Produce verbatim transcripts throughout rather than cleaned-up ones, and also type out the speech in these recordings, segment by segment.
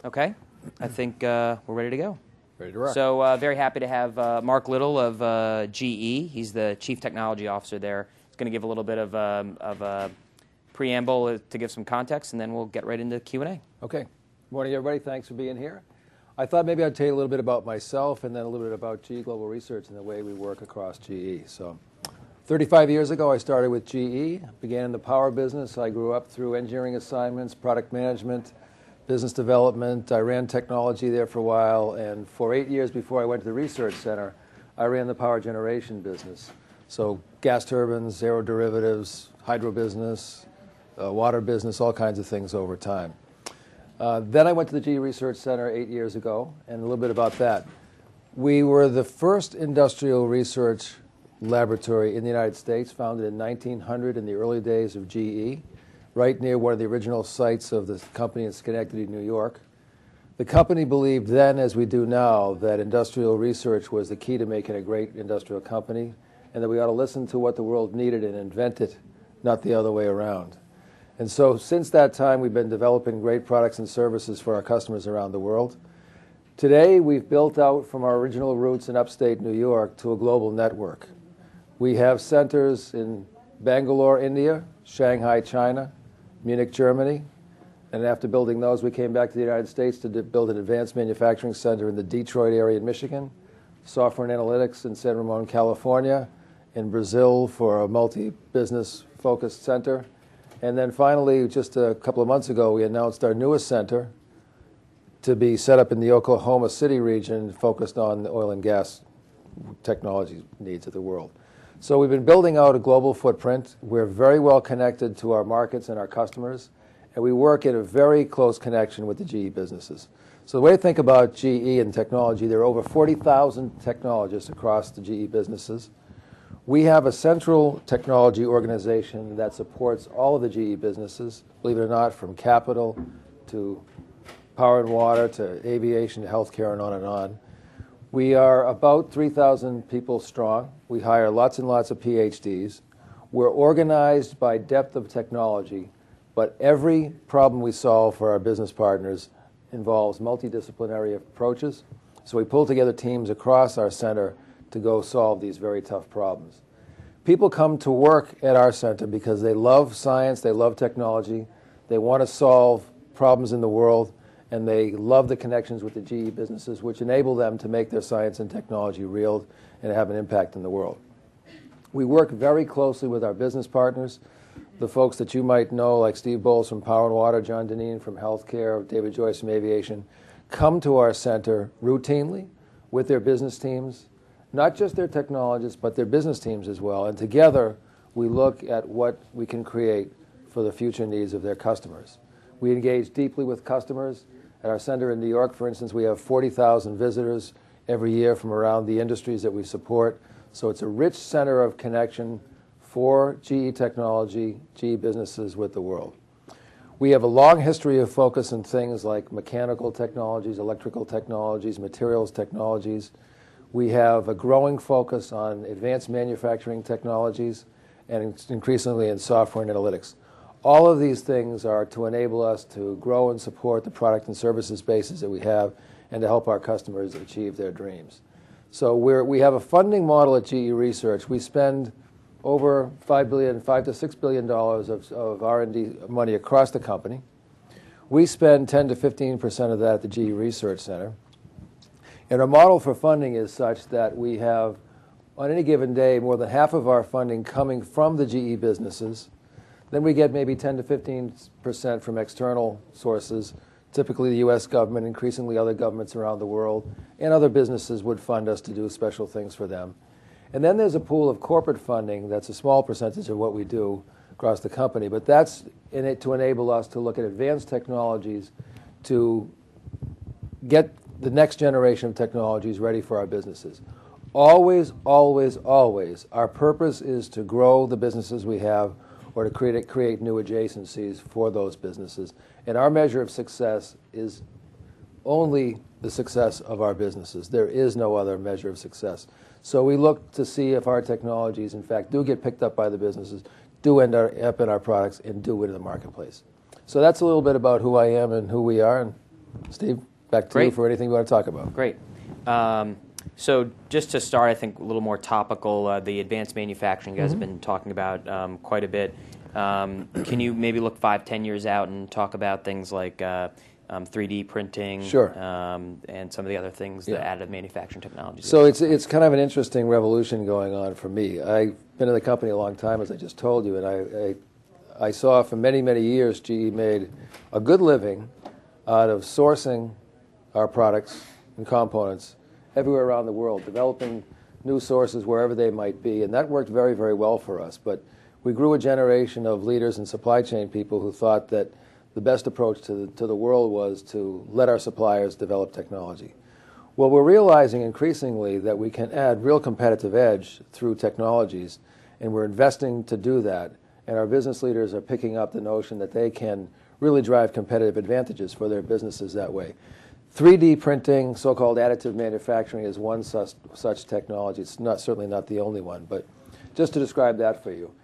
Okay, I think uh, we're ready to go. Ready to rock. So uh, very happy to have uh, Mark Little of uh, G E. He's the Chief Technology Officer there. He's going to give a little bit of, um, of a preamble to give some context, and then we'll get right into Q and A. Okay. Morning, everybody. Thanks for being here. I thought maybe I'd tell you a little bit about myself and then a little bit about G E Global Research and the way we work across G E. So, thirty-five years ago, I started with G E, began in the power business. I grew up through engineering assignments, product management, business development. I ran technology there for a while, and for eight years before I went to the research center, I ran the power generation business. So gas turbines, aeroderivatives, hydro business, uh, water business, all kinds of things over time. Uh, then I went to the G E Research Center eight years ago, and a little bit about that. We were the first industrial research laboratory in the United States, founded in nineteen hundred in the early days of G E, right near one of the original sites of the company in Schenectady, New York. The company believed then, as we do now, that industrial research was the key to making a great industrial company, and that we ought to listen to what the world needed and invent it, not the other way around. And so since that time, we've been developing great products and services for our customers around the world. Today, we've built out from our original roots in upstate New York to a global network. We have centers in Bangalore, India, Shanghai, China, Munich, Germany, and after building those, we came back to the United States to build an advanced manufacturing center in the Detroit area in Michigan, software and analytics in San Ramon, California, in Brazil for a multi-business focused center. And then finally, just a couple of months ago, we announced our newest center to be set up in the Oklahoma City region, focused on the oil and gas technology needs of the world. So we've been building out a global footprint. We're very well connected to our markets and our customers, and we work in a very close connection with the G E businesses. So the way to think about G E and technology, there are over forty thousand technologists across the G E businesses. We have a central technology organization that supports all of the G E businesses, believe it or not, from capital to power and water to aviation to healthcare and on and on. We are about three thousand people strong. We hire lots and lots of P H Ds. We're organized by depth of technology, but every problem we solve for our business partners involves multidisciplinary approaches. So we pull together teams across our center to go solve these very tough problems. People come to work at our center because they love science, they love technology, they want to solve problems in the world, and they love the connections with the G E businesses, which enable them to make their science and technology real and have an impact in the world. We work very closely with our business partners, the folks that you might know, like Steve Bowles from Power and Water, John Deneen from Healthcare, David Joyce from Aviation, come to our center routinely with their business teams, not just their technologists, but their business teams as well. And together, we look at what we can create for the future needs of their customers. We engage deeply with customers. At our center in New York, for instance, we have forty thousand visitors every year from around the industries that we support. So it's a rich center of connection for G E technology, G E businesses with the world. We have a long history of focus on things like mechanical technologies, electrical technologies, materials technologies. We have a growing focus on advanced manufacturing technologies and increasingly in software and analytics. All of these things are to enable us to grow and support the product and services bases that we have and to help our customers achieve their dreams. So we're, we have a funding model at G E Research. We spend over five billion dollars, five to six billion dollars of, of R and D money across the company. We spend ten to fifteen percent of that at the G E Research Center. And our model for funding is such that we have, on any given day, more than half of our funding coming from the G E businesses. Then we get maybe ten to fifteen percent from external sources, typically the U S government, increasingly other governments around the world, and other businesses would fund us to do special things for them. And then there's a pool of corporate funding that's a small percentage of what we do across the company, but that's in it to enable us to look at advanced technologies to get the next generation of technologies ready for our businesses. Always, always, always, our purpose is to grow the businesses we have or to create, create new adjacencies for those businesses. And our measure of success is only the success of our businesses. There is no other measure of success. So we look to see if our technologies, in fact, do get picked up by the businesses, do end up in our products, and do win in the marketplace. So that's a little bit about who I am and who we are, and Steve, back to Great. you for anything you want to talk about. Great. Um, so just to start, I think a little more topical, uh, the advanced manufacturing you guys Mm-hmm. have been talking about um, quite a bit. Um, can you maybe look five, ten years out and talk about things like uh, um, three D printing Sure. um, and some of the other things, the Yeah. additive manufacturing technologies? So it's it's kind of an interesting revolution going on for me. I've been in the company a long time, as I just told you, and I I, I saw for many, many years G E made a good living out of sourcing our products and components everywhere around the world, developing new sources wherever they might be, and that worked very, very well for us. But we grew a generation of leaders and supply chain people who thought that the best approach to the, to the world was to let our suppliers develop technology. Well, we're realizing increasingly that we can add real competitive edge through technologies, and we're investing to do that. And our business leaders are picking up the notion that they can really drive competitive advantages for their businesses that way. three D printing, so-called additive manufacturing, is one such, such technology. It's not certainly not the only one, but just to describe that for you.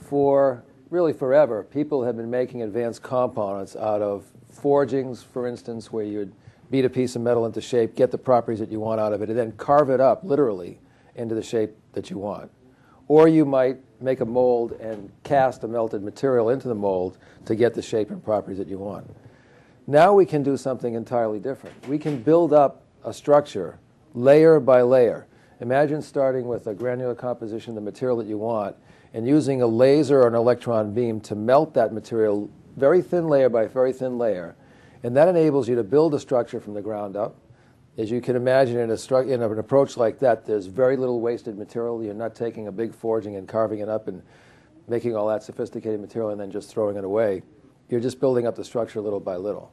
For really forever, people have been making advanced components out of forgings, for instance, where you'd beat a piece of metal into shape, get the properties that you want out of it, and then carve it up, literally, into the shape that you want. Or you might make a mold and cast a melted material into the mold to get the shape and properties that you want. Now we can do something entirely different. We can build up a structure layer by layer. Imagine starting with a granular composition of the material that you want and using a laser or an electron beam to melt that material very thin layer by very thin layer. And that enables you to build a structure from the ground up. As you can imagine, in, a stru- in an approach like that, there's very little wasted material. You're not taking a big forging and carving it up and making all that sophisticated material and then just throwing it away. You're just building up the structure little by little.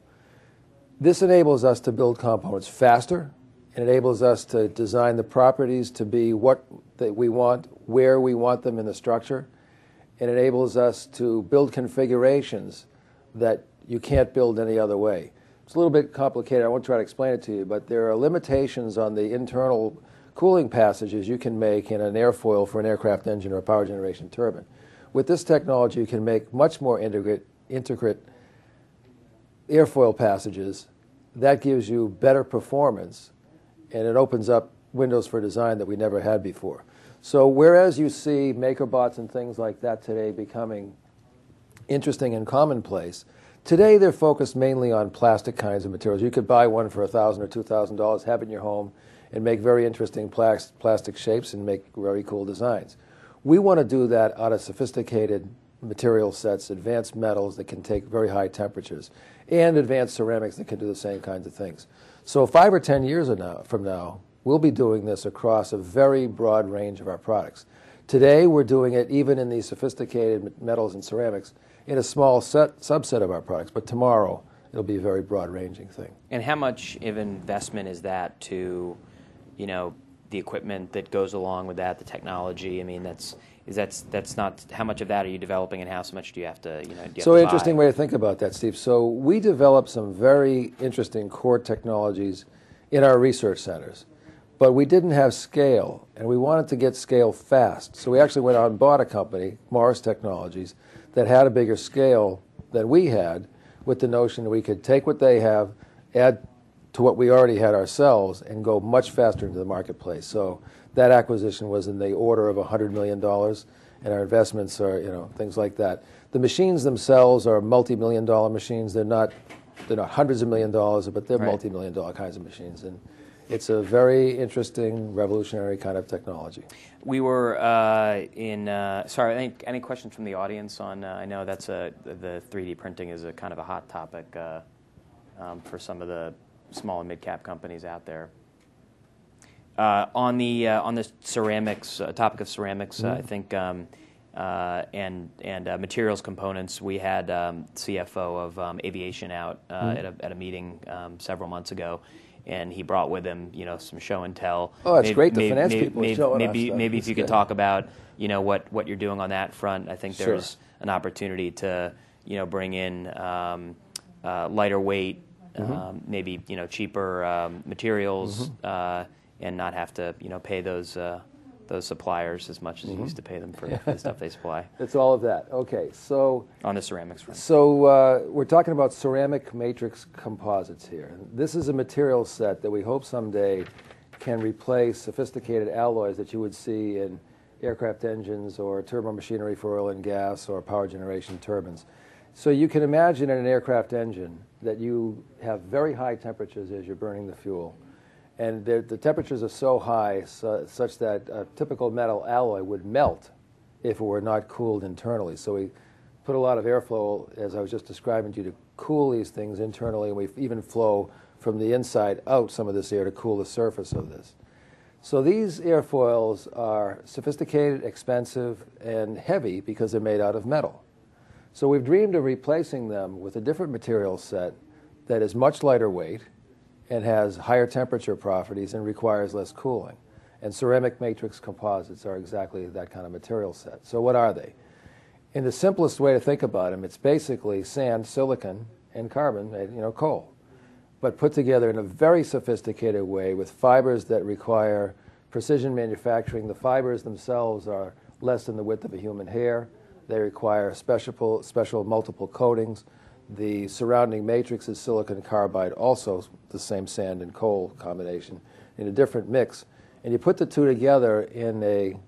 This enables us to build components faster. It enables us to design the properties to be what that we want, where we want them in the structure. It enables us to build configurations that you can't build any other way. It's a little bit complicated. I won't try to explain it to you, but there are limitations on the internal cooling passages you can make in an airfoil for an aircraft engine or a power generation turbine. With this technology, you can make much more intricate, intricate airfoil passages. That gives you better performance, and it opens up windows for design that we never had before. So whereas you see MakerBots and things like that today becoming interesting and commonplace, today they're focused mainly on plastic kinds of materials. You could buy one for one thousand dollars or two thousand dollars, have it in your home, and make very interesting plas- plastic shapes and make very cool designs. We want to do that out of sophisticated material sets, advanced metals that can take very high temperatures, and advanced ceramics that can do the same kinds of things. So five or ten years from now, we'll be doing this across a very broad range of our products. Today, we're doing it even in these sophisticated metals and ceramics in a small set, subset of our products, but tomorrow it'll be a very broad-ranging thing. And how much of investment is that to, you know, the equipment that goes along with that, the technology? I mean, that's is that's that's not how much of that are you developing in-house? How much do you have to, you know, do you So have to interesting buy? way to think about that, Steve. So we developed some very interesting core technologies in our research centers, but we didn't have scale, and we wanted to get scale fast. So we actually went out and bought a company, Morris Technologies, that had a bigger scale than we had, with the notion that we could take what they have, add to what we already had ourselves, and go much faster into the marketplace. So that acquisition was in the order of one hundred million dollars, and our investments are, you know, things like that. The machines themselves are multi-million dollar machines. They're not, they're not hundreds of million dollars, but they're Right. multi-million dollar kinds of machines. And it's a very interesting, revolutionary kind of technology. We were uh, in. Uh, sorry, any, any questions from the audience on? Uh, I know that's a the three D printing is a kind of a hot topic uh, um, for some of the small and mid cap companies out there. Uh, on the uh, on the ceramics uh, topic of ceramics, Mm-hmm. uh, I think um, uh, and and uh, materials components. We had um, C F O of um, Aviation out uh, Mm-hmm. at a at a meeting um, several months ago. And he brought with him, you know, some show and tell. Oh, that's maybe, great. The maybe, finance maybe, people are maybe, showing us maybe, stuff. maybe if That's you could good. talk about, you know, what, what you're doing on that front. I think Sure. there's an opportunity to, you know, bring in um, uh, lighter weight, Mm-hmm. um, maybe, you know, cheaper um, materials, Mm-hmm. uh, and not have to, you know, pay those uh, those suppliers as much as Mm-hmm. you used to pay them for the stuff they supply It's all of that. Okay, so on the ceramics front. so uh, we're talking about ceramic matrix composites here. This is a material set that we hope someday can replace sophisticated alloys that you would see in aircraft engines or turbo machinery for oil and gas or power generation turbines. So you can imagine in an aircraft engine that you have very high temperatures as you're burning the fuel. And the, the temperatures are so high su such that a typical metal alloy would melt if it were not cooled internally. So we put a lot of airflow, as I was just describing to you, to cool these things internally, and we even flow from the inside out some of this air to cool the surface of this. So these airfoils are sophisticated, expensive, and heavy because they're made out of metal. So we've dreamed of replacing them with a different material set that is much lighter weight and has higher temperature properties and requires less cooling. And ceramic matrix composites are exactly that kind of material set. So what are they? In the simplest way to think about them, it's basically sand, silicon, and carbon, you know, coal, but put together in a very sophisticated way with fibers that require precision manufacturing. The fibers themselves are less than the width of a human hair. They require special, special multiple coatings. The surrounding matrix is silicon carbide, also the same sand and coal combination, in a different mix. And you put the two together in a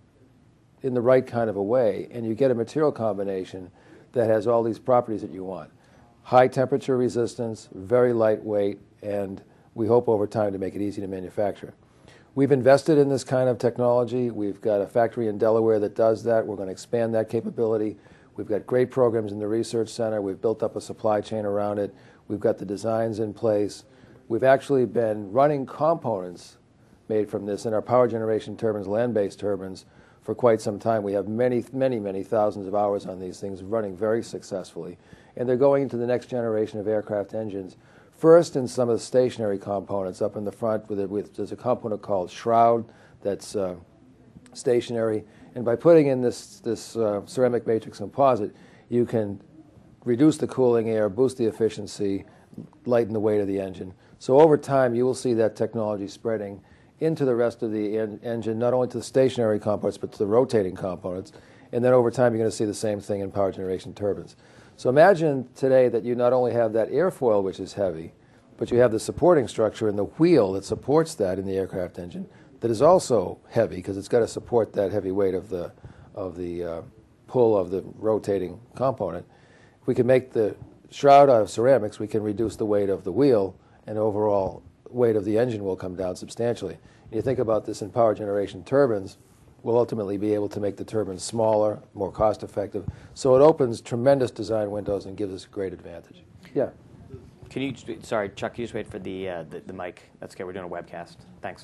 in the right kind of a way, and you get a material combination that has all these properties that you want. High temperature resistance, very lightweight, and we hope over time to make it easy to manufacture. We've invested in this kind of technology. We've got a factory in Delaware that does that. We're going to expand that capability. We've got great programs in the research center. We've built up a supply chain around it. We've got the designs in place. We've actually been running components made from this in our power generation turbines, land-based turbines, for quite some time. We have many, many, many thousands of hours on these things running very successfully. And they're going into the next generation of aircraft engines. First, in some of the stationary components up in the front, with, it, with there's a component called shroud that's uh, stationary. And by putting in this, this uh, ceramic matrix composite, you can reduce the cooling air, boost the efficiency, lighten the weight of the engine. So over time, you will see that technology spreading into the rest of the en engine, not only to the stationary components, but to the rotating components. And then over time, you're going to see the same thing in power generation turbines. So imagine today that you not only have that airfoil, which is heavy, but you have the supporting structure and the wheel that supports that in the aircraft engine that is also heavy because it's got to support that heavy weight of the, of the uh, pull of the rotating component. If we can make the shroud out of ceramics, we can reduce the weight of the wheel, and overall weight of the engine will come down substantially. And you think about this in power generation turbines, we'll ultimately be able to make the turbines smaller, more cost effective. So it opens tremendous design windows and gives us a great advantage. Yeah. Can you, sorry, Chuck, can you just wait for the, uh, the, the mic? That's okay, we're doing a webcast. Thanks.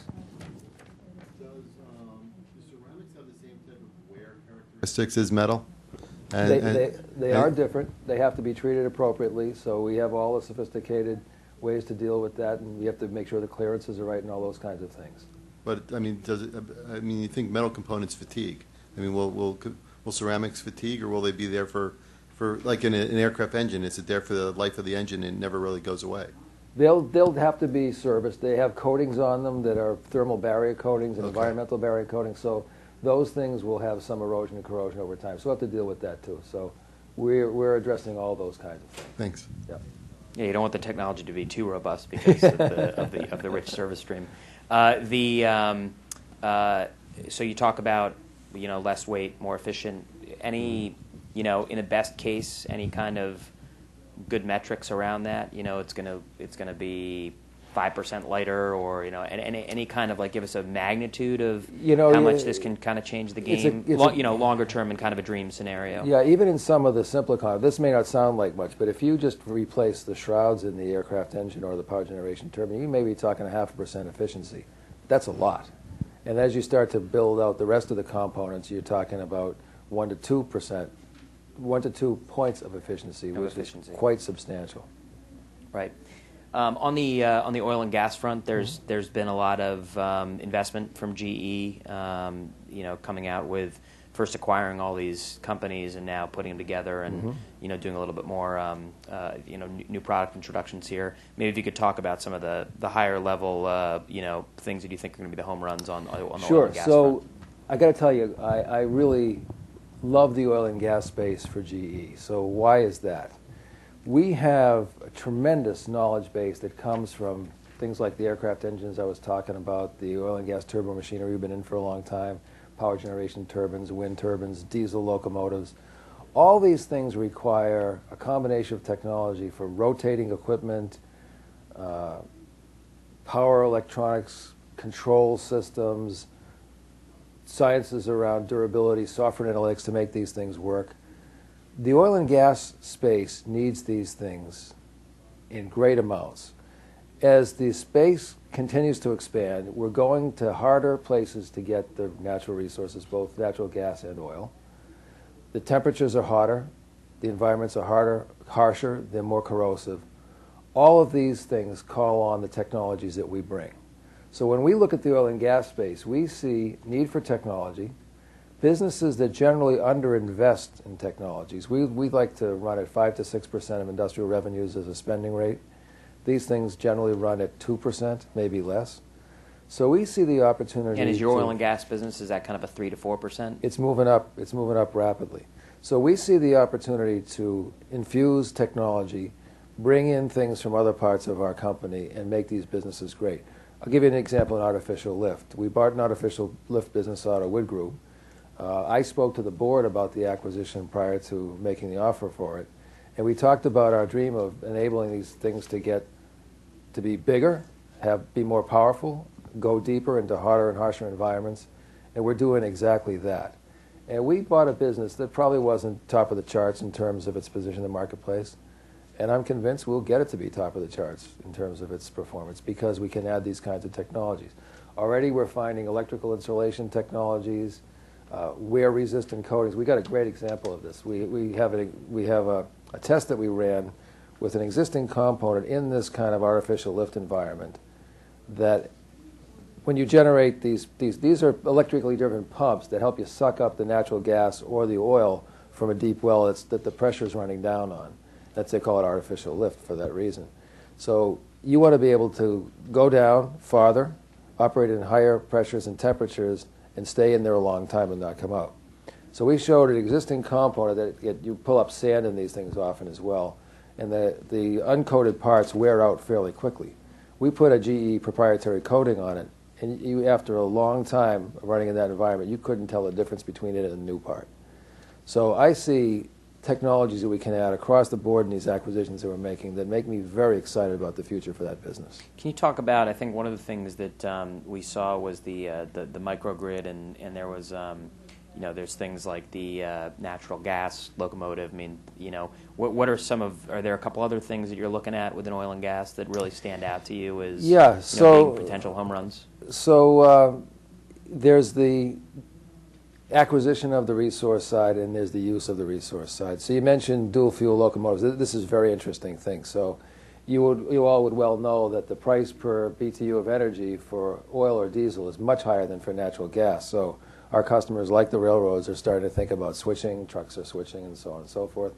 Does um, the ceramics have the same type of wear characteristics as metal? And, They, and, they, they and, are different. They have to be treated appropriately, so we have all the sophisticated ways to deal with that, and we have to make sure the clearances are right and all those kinds of things. But I mean, does it? I mean, you think metal components fatigue? I mean, will will will ceramics fatigue, or will they be there for, for like in a, an aircraft engine? Is it there for the life of the engine and never really goes away? They'll they'll have to be serviced. They have coatings on them that are thermal barrier coatings and Okay. environmental barrier coatings. So those things will have some erosion and corrosion over time. So we'll have to deal with that too. So we're we're addressing all those kinds of things. Thanks. Yeah. Yeah, you don't want the technology to be too robust because of the, of the, of the rich service stream. Uh, the, um, uh, so you talk about, you know, less weight, more efficient. Any, you know, in a best case, any kind of good metrics around that? You know, it's gonna it's gonna be five percent lighter, or you know, any any kind of like give us a magnitude of You know, how much yeah, this can kind of change the it's a- game. it's Lo- a- you know, longer term in kind of a dream scenario. Yeah, even in some of the simpler kind, this may not sound like much, but if you just replace the shrouds in the aircraft engine or the power generation turbine, you may be talking a half a percent efficiency. That's a lot. And as you start to build out the rest of the components, you're talking about one to two percent, one to two points of efficiency, Of which efficiency. is quite substantial. Right. Um, on the uh, on the oil and gas front, there's Mm-hmm. there's been a lot of um, investment from G E. Um, you know, coming out with first acquiring all these companies and now putting them together and Mm-hmm. you know doing a little bit more um, uh, you know n- new product introductions here. Maybe if you could talk about some of the the higher level uh, you know things that you think are going to be the home runs on on the oil Sure. and gas So front. I got to tell you, I, I really love the oil and gas space for G E. So why is that? We have a tremendous knowledge base that comes from things like the aircraft engines I was talking about, the oil and gas turbo machinery we've been in for a long time, power generation turbines, wind turbines, diesel locomotives. All these things require a combination of technology for rotating equipment, uh, power electronics, control systems, sciences around durability, software analytics to make these things work. The oil and gas space needs these things in great amounts. As the space continues to expand, we're going to harder places to get the natural resources, both natural gas and oil. The temperatures are hotter, the environments are harder, harsher, they're more corrosive. All of these things call on the technologies that we bring. So when we look at the oil and gas space, we see need for technology, businesses that generally underinvest in technologies. We, we like to run at five to six percent of industrial revenues as a spending rate. These things generally run at two percent, maybe less. So we see the opportunity. And is your to, oil and gas business, is that kind of a three to four percent? It's moving up. It's moving up rapidly. So we see the opportunity to infuse technology, bring in things from other parts of our company, and make these businesses great. I'll give you an example in artificial lift. We bought an artificial lift business out of Wood Group. Uh, I spoke to the board about the acquisition prior to making the offer for it, and we talked about our dream of enabling these things to get to be bigger, have be more powerful, go deeper into harder and harsher environments, and we're doing exactly that. And we bought a business that probably wasn't top of the charts in terms of its position in the marketplace, and I'm convinced we'll get it to be top of the charts in terms of its performance because we can add these kinds of technologies. Already we're finding electrical insulation technologies, uh, wear-resistant coatings. We got a great example of this. We, we have, a, we have a, a test that we ran with an existing component in this kind of artificial lift environment that when you generate these, these, these are electrically driven pumps that help you suck up the natural gas or the oil from a deep well that's, that the pressure is running down on. That's, they call it artificial lift for that reason. So you want to be able to go down farther, operate in higher pressures and temperatures, and stay in there a long time and not come out. So we showed an existing component that it, you pull up sand in these things often as well, and the, the uncoated parts wear out fairly quickly. We put a G E proprietary coating on it, and you, after a long time of running in that environment, you couldn't tell the difference between it and the new part. So I see technologies that we can add across the board in these acquisitions that we're making that make me very excited about the future for that business. Can you talk about, I think one of the things that um, we saw was the, uh, the, the microgrid, and, and there was, um, you know, there's things like the uh, natural gas locomotive. I mean, you know, what, what are some of, are there a couple other things that you're looking at within oil and gas that really stand out to you as yeah, you know, so, being potential home runs? So uh, there's the acquisition of the resource side, and there's the use of the resource side. So you mentioned dual fuel locomotives. This is a very interesting thing. So you would, you all would well know that the price per B T U of energy for oil or diesel is much higher than for natural gas. So our customers, like the railroads, are starting to think about switching. Trucks are switching, and so on and so forth.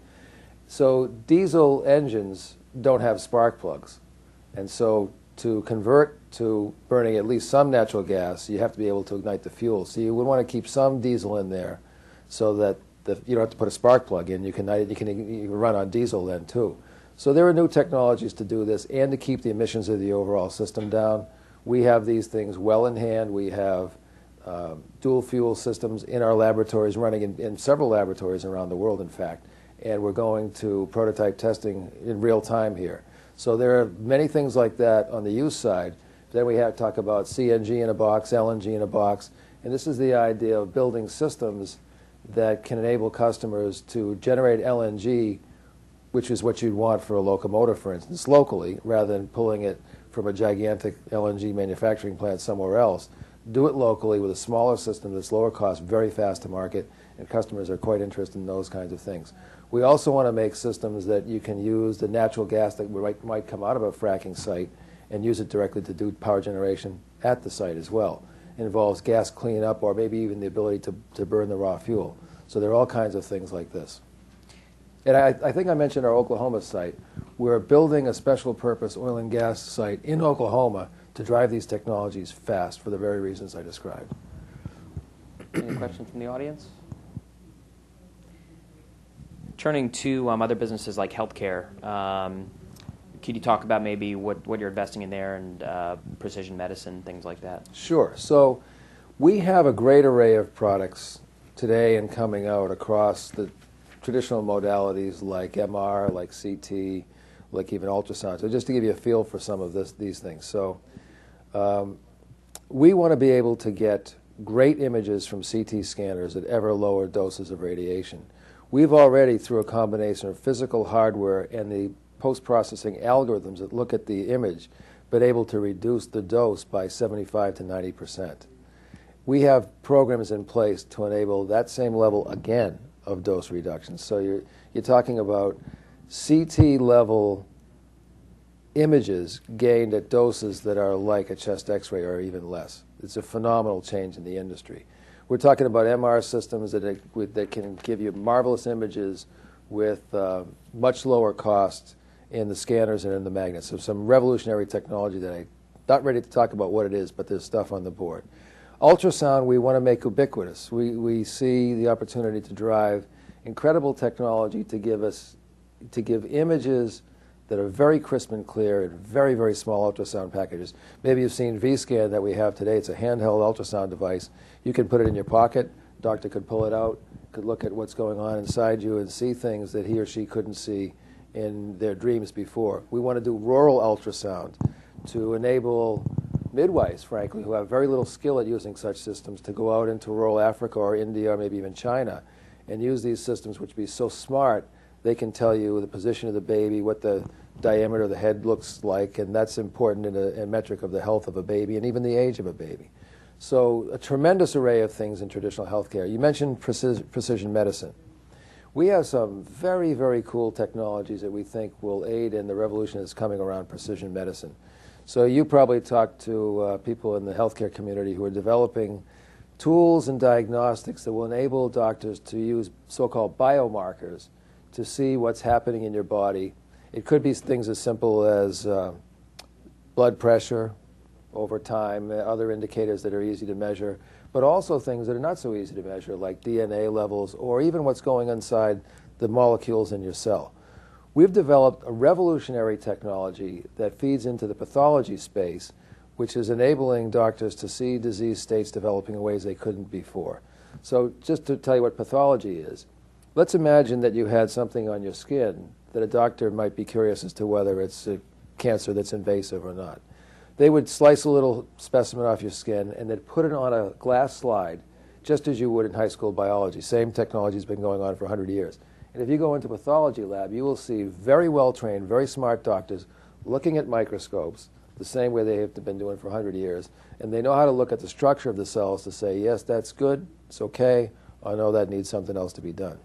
So diesel engines don't have spark plugs, and so to convert to burning at least some natural gas, you have to be able to ignite the fuel. So you would want to keep some diesel in there so that the, you don't have to put a spark plug in. You can, you can you can run on diesel then too. So there are new technologies to do this and to keep the emissions of the overall system down. We have these things well in hand. We have uh, dual fuel systems in our laboratories, running in, in several laboratories around the world, in fact. And we're going to prototype testing in real time here. So there are many things like that on the use side. Then we have to talk about C N G in a box, L N G in a box, and this is the idea of building systems that can enable customers to generate L N G, which is what you'd want for a locomotive, for instance, locally, rather than pulling it from a gigantic L N G manufacturing plant somewhere else. Do it locally with a smaller system that's lower cost, very fast to market, and customers are quite interested in those kinds of things. We also want to make systems that you can use the natural gas that might, might come out of a fracking site and use it directly to do power generation at the site as well. It involves gas cleanup or maybe even the ability to, to burn the raw fuel. So there are all kinds of things like this. And I, I think I mentioned our Oklahoma site. We're building a special purpose oil and gas site in Oklahoma to drive these technologies fast for the very reasons I described. Any questions from the audience? Turning to um, other businesses like healthcare, um, could you talk about maybe what, what you're investing in there and uh, precision medicine, things like that? Sure. So we have a great array of products today and coming out across the traditional modalities like M R, like C T, like even ultrasound. So just to give you a feel for some of this, these things. So um, we want to be able to get great images from C T scanners at ever lower doses of radiation. We've already, through a combination of physical hardware and the post-processing algorithms that look at the image, been able to reduce the dose by seventy-five to ninety percent. We have programs in place to enable that same level again of dose reduction. So you're, you're talking about C T level images gained at doses that are like a chest x-ray or even less. It's a phenomenal change in the industry. We're talking about M R systems that, that can give you marvelous images with uh, much lower cost in the scanners and in the magnets. So some revolutionary technology that I'm not ready to talk about what it is, but there's stuff on the board. Ultrasound we want to make ubiquitous. We, we see the opportunity to drive incredible technology to give us, to give images that are very crisp and clear in very, very small ultrasound packages. Maybe you've seen V-Scan that we have today. It's a handheld ultrasound device. You can put it in your pocket. Doctor could pull it out, could look at what's going on inside you and see things that he or she couldn't see in their dreams before. We want to do rural ultrasound to enable midwives, frankly, who have very little skill at using such systems to go out into rural Africa or India or maybe even China and use these systems which be so smart they can tell you the position of the baby, what the diameter of the head looks like, and that's important in a, a metric of the health of a baby and even the age of a baby. So a tremendous array of things in traditional healthcare. You mentioned precision, precision medicine. We have some very, very cool technologies that we think will aid in the revolution that's coming around precision medicine. So you probably talked to uh, people in the healthcare community who are developing tools and diagnostics that will enable doctors to use so-called biomarkers to see what's happening in your body. It could be things as simple as uh, blood pressure over time, other indicators that are easy to measure, but also things that are not so easy to measure, like D N A levels or even what's going inside the molecules in your cell. We've developed a revolutionary technology that feeds into the pathology space, which is enabling doctors to see disease states developing in ways they couldn't before. So just to tell you what pathology is, let's imagine that you had something on your skin that a doctor might be curious as to whether it's a cancer that's invasive or not. They would slice a little specimen off your skin and then put it on a glass slide, just as you would in high school biology. Same technology has been going on for one hundred years. And if you go into a pathology lab, you will see very well-trained, very smart doctors looking at microscopes the same way they have been doing for one hundred years. And they know how to look at the structure of the cells to say, yes, that's good, it's okay, or no, that needs something else to be done.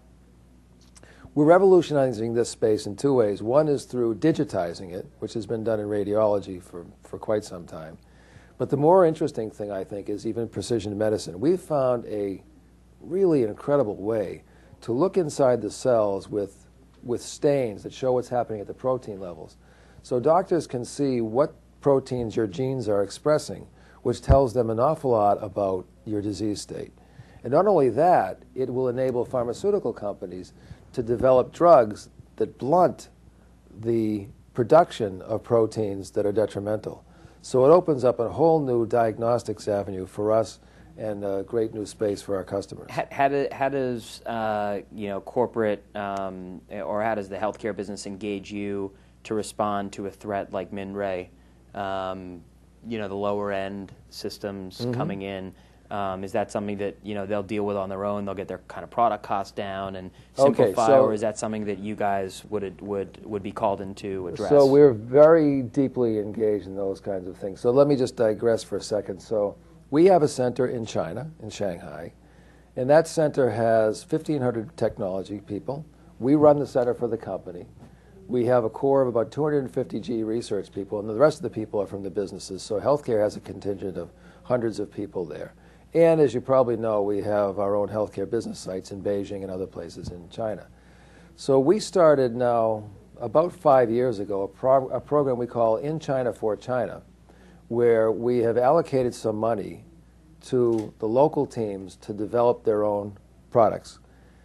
We're revolutionizing this space in two ways. One is through digitizing it, which has been done in radiology for, for quite some time. But the more interesting thing, I think, is even precision medicine. We've found a really incredible way to look inside the cells with, with stains that show what's happening at the protein levels. So doctors can see what proteins your genes are expressing, which tells them an awful lot about your disease state. And not only that, it will enable pharmaceutical companies to develop drugs that blunt the production of proteins that are detrimental. So it opens up a whole new diagnostics avenue for us and a great new space for our customers. How, how, do, how does uh, you know corporate um, or how does the healthcare business engage you to respond to a threat like MinRay? Um, you know, the lower end systems mm-hmm. coming in. Um, is that something that you know they'll deal with on their own? They'll get their kind of product costs down and simplify, okay, so, or is that something that you guys would would would be called in to address? So we're very deeply engaged in those kinds of things. So let me just digress for a second. So we have a center in China, in Shanghai, and that center has fifteen hundred technology people. We run the center for the company. We have a core of about two hundred fifty G E research people, and the rest of the people are from the businesses. So healthcare has a contingent of hundreds of people there. And as you probably know, we have our own healthcare business sites in Beijing and other places in China. So we started now, about five years ago, a, pro a program we call In China for China, where we have allocated some money to the local teams to develop their own products.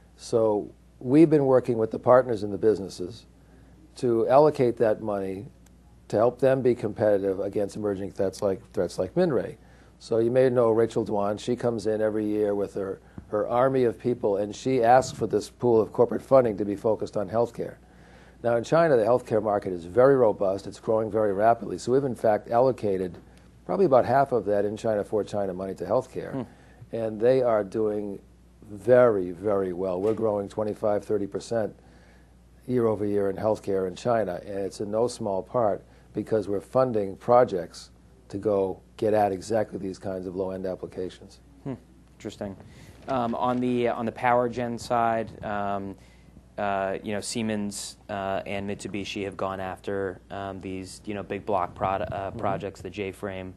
So we've been working with the partners in the businesses to allocate that money to help them be competitive against emerging threats like threats like MinRay. So you may know Rachel Dwan. She comes in every year with her, her army of people, and she asks for this pool of corporate funding to be focused on healthcare. Now in China, the healthcare market is very robust. It's growing very rapidly. So we've in fact allocated probably about half of that in China for China money to healthcare. Hmm. And they are doing very, very well. We're growing twenty-five, thirty percent year over year in healthcare in China, and it's in no small part because we're funding projects to go get at exactly these kinds of low-end applications. Hmm. Interesting. Um, on the on the power gen side, um, uh, you know, Siemens uh, and Mitsubishi have gone after um, these you know big block pro uh, mm-hmm. projects, the J-frame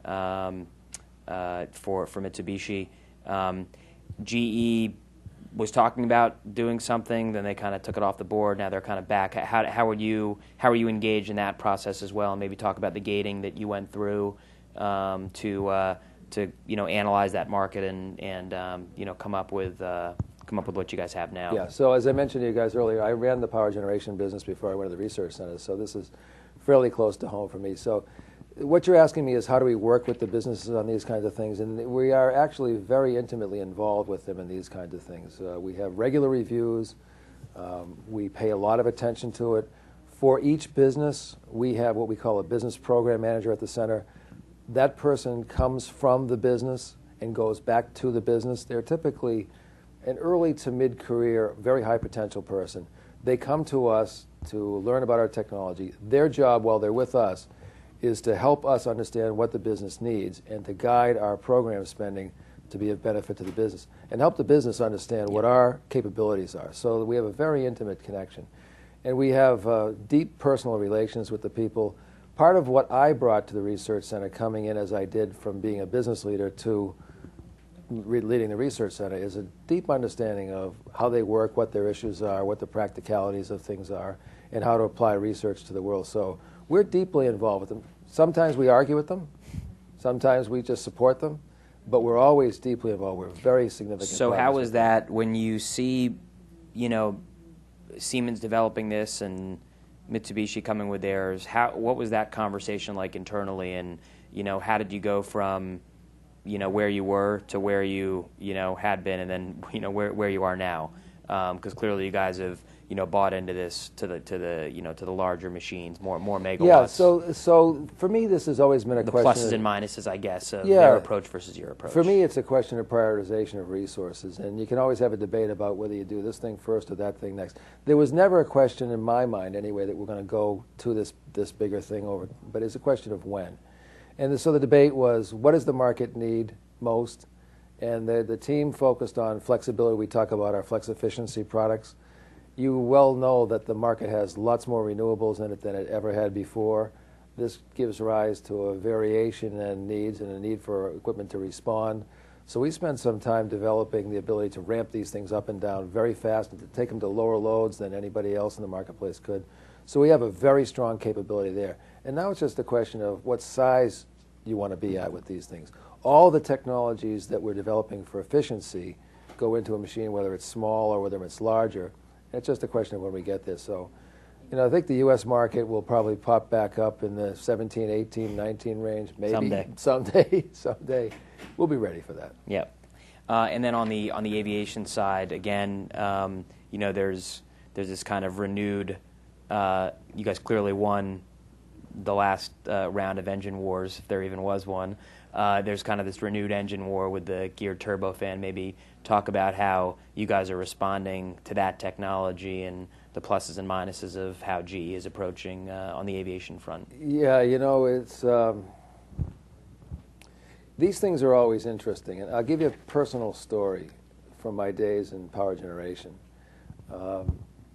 um, uh, for for Mitsubishi. Um, G E was talking about doing something, then they kind of took it off the board. Now they're kind of back. How how would you how are you engaged in that process as well? And maybe talk about the gating that you went through um, to uh, to you know analyze that market and and um, you know come up with uh, come up with what you guys have now. Yeah. So as I mentioned to you guys earlier, I ran the power generation business before I went to the research center. So this is fairly close to home for me. So what you're asking me is how do we work with the businesses on these kinds of things, and we are actually very intimately involved with them in these kinds of things. Uh, we have regular reviews. Um, we pay a lot of attention to it. For each business, we have what we call a business program manager at the center. That person comes from the business and goes back to the business. They're typically an early to mid-career, very high potential person. They come to us to learn about our technology. Their job while they're with us is to help us understand what the business needs and to guide our program spending to be of benefit to the business and help the business understand what our capabilities are. So we have a very intimate connection. And we have uh, deep personal relations with the people. Part of what I brought to the Research Center, coming in as I did from being a business leader to re leading the Research Center, is a deep understanding of how they work, what their issues are, what the practicalities of things are, and how to apply research to the world. So we're deeply involved with them. Sometimes we argue with them. Sometimes we just support them. But we're always deeply involved. We're very significant. So how is that when you see, you know, Siemens developing this and Mitsubishi coming with theirs? How what was that conversation like internally? And you know, how did you go from, you know, where you were to where you you know had been, and then you know where where you are now? Because um, clearly you guys have you know bought into this to the to the you know to the larger machines, more more megawatts. Yeah. So so for me, this has always been a the question. The pluses of, and minuses, I guess, of yeah, their approach versus your approach. For me, it's a question of prioritization of resources, and you can always have a debate about whether you do this thing first or that thing next. There was never a question in my mind, anyway, that we're going to go to this this bigger thing over, but it's a question of when. And so the debate was, what does the market need most? And the, the team focused on flexibility. We talk about our flex efficiency products. You well know that the market has lots more renewables in it than it ever had before. This gives rise to a variation in needs and a need for equipment to respond. So we spent some time developing the ability to ramp these things up and down very fast and to take them to lower loads than anybody else in the marketplace could. So we have a very strong capability there. And now it's just a question of what size you want to be at with these things. All the technologies that we're developing for efficiency go into a machine, whether it's small or whether it's larger. It's just a question of when we get there. So, you know, I think the U S market will probably pop back up in the seventeen, eighteen, nineteen range. Maybe someday. Someday. Someday. We'll be ready for that. Yep. Uh, and then on the on the aviation side, again, um, you know, there's there's this kind of renewed. Uh, you guys clearly won the last uh, round of engine wars, if there even was one. Uh, there's kind of this renewed engine war with the geared turbofan. Maybe talk about how you guys are responding to that technology and the pluses and minuses of how G E is approaching uh, on the aviation front. Yeah, you know, it's um, these things are always interesting. And I'll give you a personal story from my days in power generation. Um,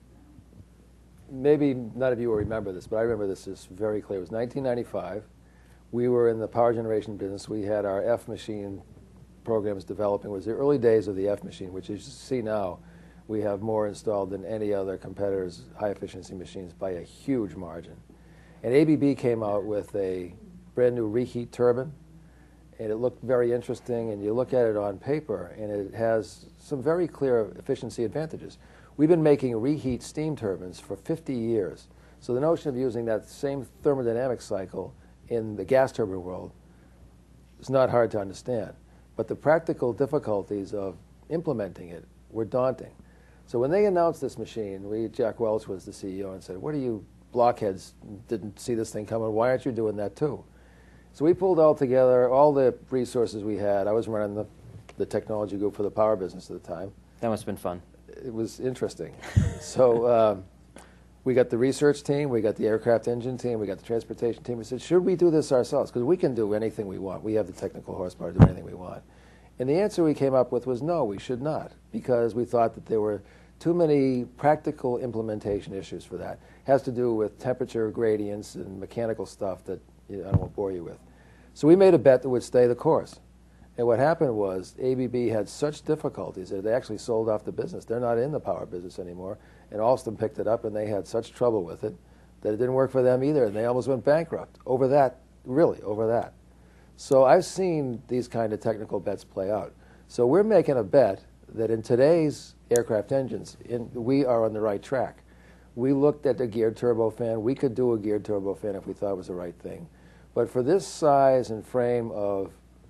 maybe none of you will remember this, but I remember this is very clear. It was nineteen ninety-five. We were in the power generation business. We had our F machine programs developing. It was the early days of the F machine, which as you see now, we have more installed than any other competitor's high-efficiency machines by a huge margin. And A B B came out with a brand new reheat turbine, and it looked very interesting, and you look at it on paper, and it has some very clear efficiency advantages. We've been making reheat steam turbines for fifty years, so the notion of using that same thermodynamic cycle in the gas turbine world is not hard to understand. But the practical difficulties of implementing it were daunting. So when they announced this machine, we, Jack Welch was the C E O, and said, what are you blockheads, didn't see this thing coming, why aren't you doing that too? So we pulled all together all the resources we had. I was running the, the technology group for the power business at the time. That must have been fun. It was interesting. So um, we got the research team, we got the aircraft engine team, we got the transportation team. We said, should we do this ourselves? Because we can do anything we want. We have the technical horsepower to do anything we want. And the answer we came up with was no, we should not, because we thought that there were too many practical implementation issues for that. It has to do with temperature gradients and mechanical stuff that you know, I won't bore you with. So we made a bet that would stay the course. And what happened was A B B had such difficulties that they actually sold off the business. They're not in the power business anymore. And Alstom picked it up, and they had such trouble with it that it didn't work for them either, and they almost went bankrupt over that, really, over that. So I've seen these kind of technical bets play out. So we're making a bet that in today's aircraft engines, in, we are on the right track. We looked at a geared turbofan. We could do a geared turbofan if we thought it was the right thing. But for this size and frame of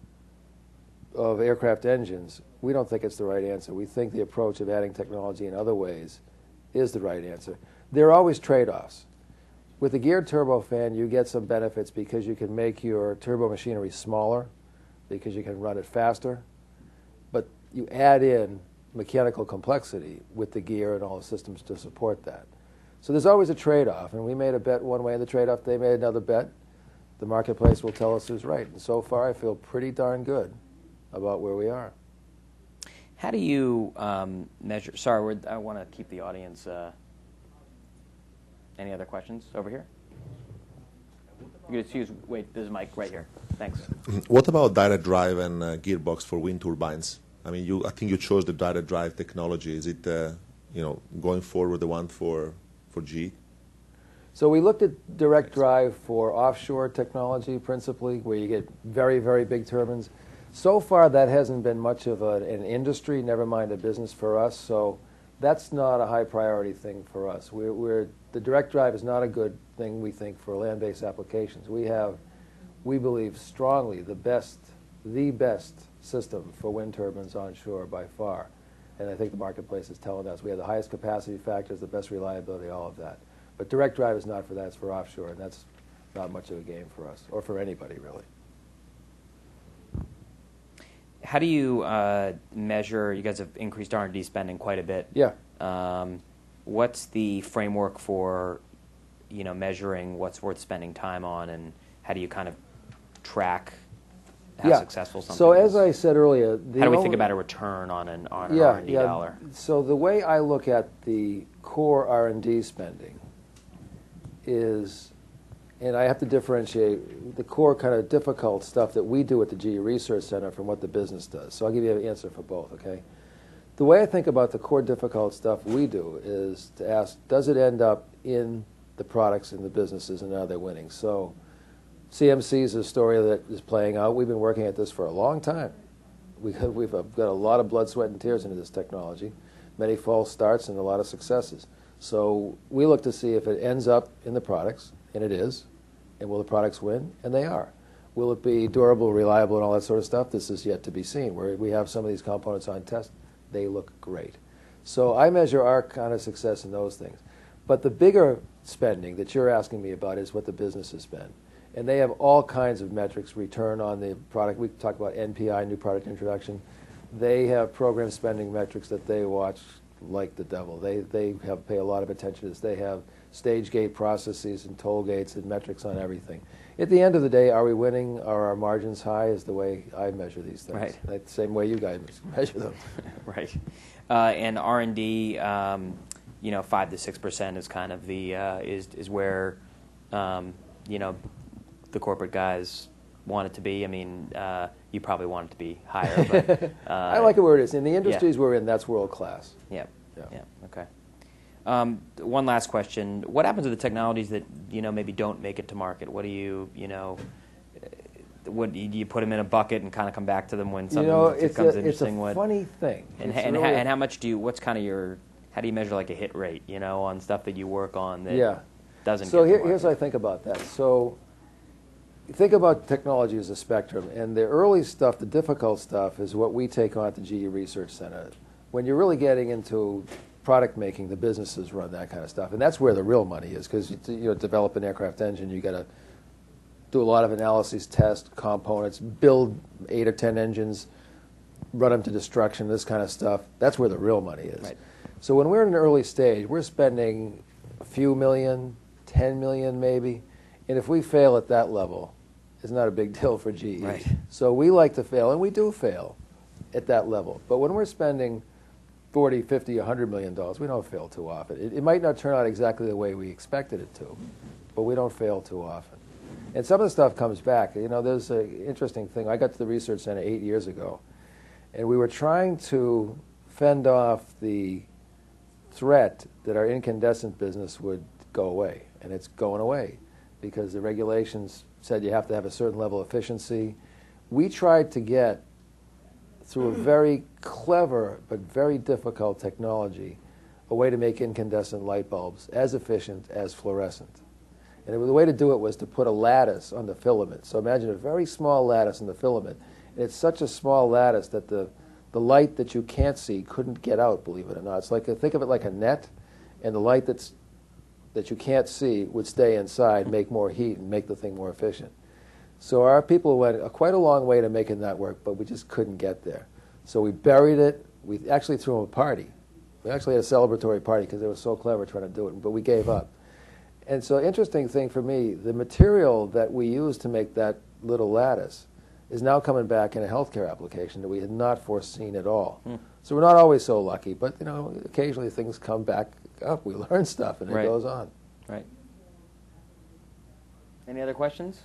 of aircraft engines, we don't think it's the right answer. We think the approach of adding technology in other ways is the right answer. There are always trade-offs. With a geared turbofan, you get some benefits because you can make your turbo machinery smaller, because you can run it faster, but you add in mechanical complexity with the gear and all the systems to support that. So there's always a trade-off, and we made a bet one way in the trade-off, they made another bet. The marketplace will tell us who's right. And so far, I feel pretty darn good about where we are. How do you um, measure? Sorry, we're, I want to keep the audience. Uh, any other questions over here? You can excuse. Wait, there's a mic right here. Thanks. What about direct drive and uh, gearbox for wind turbines? I mean, you. I think you chose the direct drive technology. Is it, uh, you know, going forward the one for for G E? So we looked at direct drive for offshore technology principally, where you get very, very big turbines. So far, that hasn't been much of a, an industry, never mind a business for us. So that's not a high priority thing for us. We're, we're, the direct drive is not a good thing, we think, for land-based applications. We have, we believe strongly, the best, the best system for wind turbines onshore by far. And I think the marketplace is telling us we have the highest capacity factors, the best reliability, all of that. But direct drive is not for that, it's for offshore, and that's not much of a game for us, or for anybody, really. How do you uh, measure? You guys have increased R and D spending quite a bit. Yeah. Um, what's the framework for, you know, measuring what's worth spending time on, and how do you kind of track how yeah. successful something so is? as I said earlier, the how do we only, think about a return on an, on an yeah, R and D yeah. dollar? So the way I look at the core R and D spending is, and I have to differentiate the core kind of difficult stuff that we do at the G E Research Center from what the business does. So I'll give you an answer for both, okay? The way I think about the core difficult stuff we do is to ask, does it end up in the products and the businesses, and are they winning? So C M C is a story that is playing out. We've been working at this for a long time. We, we've got a lot of blood, sweat, and tears into this technology, many false starts and a lot of successes. So we look to see if it ends up in the products, and it is, and will the products win? And they are. Will it be durable, reliable, and all that sort of stuff? This is yet to be seen. Where we have some of these components on test, they look great. So I measure our kind of success in those things. But the bigger spending that you're asking me about is what the businesses spend. And they have all kinds of metrics, return on the product. We talk about N P I, new product introduction. They have program spending metrics that they watch like the devil. They, they have pay a lot of attention to this. They have stage gate processes and toll gates and metrics on everything. At the end of the day, are we winning? Are our margins high? Is the way I measure these things. Right. That's the same way you guys measure them. Right. Uh, and R and D, um, you know, five to six percent is kind of the uh, is is where, um, you know, the corporate guys want it to be. I mean, uh, you probably want it to be higher. But, uh, I like it where it is. In the industries yeah. we're in, that's world class. Yeah. Yeah. Yeah. Okay. Um, one last question: what happens to the technologies that you know maybe don't make it to market? What do you you know? What do you put them in a bucket and kind of come back to them when You something know, becomes it's a, it's a interesting? What- funny thing. And, It's and, really how, a- and how much do you? What's kind of your? How do you measure like a hit rate? You know, on stuff that you work on that Yeah. doesn't. So get here, to here's market? what I think about that. So think about technology as a spectrum, and the early stuff, the difficult stuff, is what we take on at the G E Research Center. When you're really getting into product making, the businesses run that kind of stuff, and that's where the real money is, because you, you know, develop an aircraft engine, you got to do a lot of analyses, test components, build eight or ten engines, run them to destruction, this kind of stuff. That's where the real money is. Right. So when we're in an early stage, we're spending a few million, ten million maybe, and if we fail at that level, it's not a big deal for G E. Right. So we like to fail, and we do fail at that level. But when we're spending forty, fifty, one hundred million dollars, we don't fail too often. It, it might not turn out exactly the way we expected it to, but we don't fail too often. And some of the stuff comes back. You know, there's an interesting thing. I got to the Research Center eight years ago, and we were trying to fend off the threat that our incandescent business would go away, and it's going away because the regulations said you have to have a certain level of efficiency. We tried to get, through a very clever but very difficult technology, a way to make incandescent light bulbs as efficient as fluorescent. And it was, the way to do it was to put a lattice on the filament. So imagine a very small lattice on the filament. And it's such a small lattice that the, the light that you can't see couldn't get out, believe it or not. It's like a, think of it like a net, and the light that's, that you can't see would stay inside, make more heat, and make the thing more efficient. So our people went a, quite a long way to making that work, but we just couldn't get there. So we buried it. We actually threw them a party. We actually had a celebratory party because they were so clever trying to do it, but we gave up. And so interesting thing for me, the material that we used to make that little lattice is now coming back in a healthcare application that we had not foreseen at all. Hmm. So we're not always so lucky, but you know, occasionally things come back up. We learn stuff and it Right. goes on. Right. Any other questions?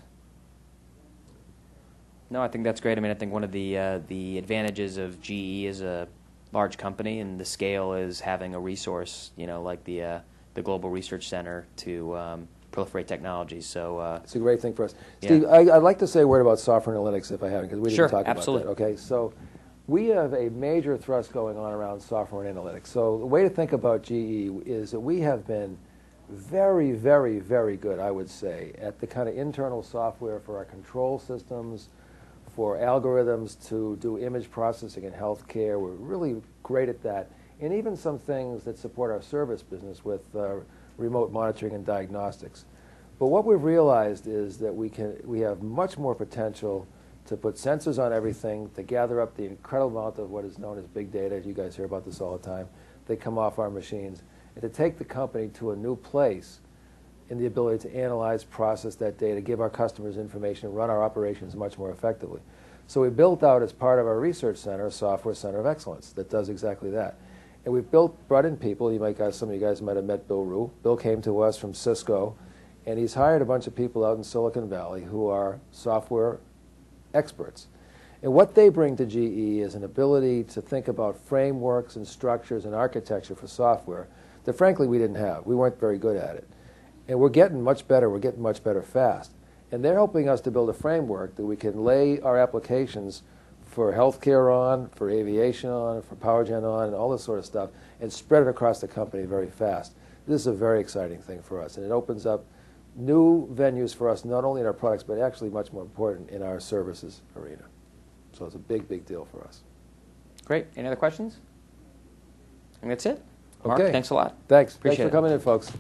No, I think that's great. I mean, I think one of the uh, the advantages of G E as a large company and the scale is having a resource, you know, like the uh, the Global Research Center to um, proliferate technologies. So uh, It's a great thing for us. Yeah. Steve, I, I'd like to say a word about software analytics if I haven't, because we Sure, didn't talk absolutely. about that. Okay, so we have a major thrust going on around software and analytics. So the way to think about G E is that we have been very, very, very good, I would say, at the kind of internal software for our control systems, for algorithms to do image processing in healthcare. We're really great at that. And even some things that support our service business with uh, remote monitoring and diagnostics. But what we've realized is that we can we have much more potential to put sensors on everything, to gather up the incredible amount of what is known as big data. You guys hear about this all the time. They come off our machines. And to take the company to a new place in the ability to analyze, process that data, give our customers information, and run our operations much more effectively. So we built out, as part of our research center, a software center of excellence that does exactly that. And we've built, brought in people. You might guys, some of you guys might have met Bill Rue. Bill came to us from Cisco, and he's hired a bunch of people out in Silicon Valley who are software experts. And what they bring to G E is an ability to think about frameworks and structures and architecture for software that, frankly, we didn't have. We weren't very good at it. And we're getting much better. We're getting much better fast. And they're helping us to build a framework that we can lay our applications for healthcare on, for aviation on, for power gen on, and all this sort of stuff, and spread it across the company very fast. This is a very exciting thing for us, and it opens up new venues for us, not only in our products, but actually much more important in our services arena. So it's a big, big deal for us. great. Any other questions? I think that's it. Mark, Okay. thanks a lot. Thanks. Appreciate Thanks for it. coming in, folks.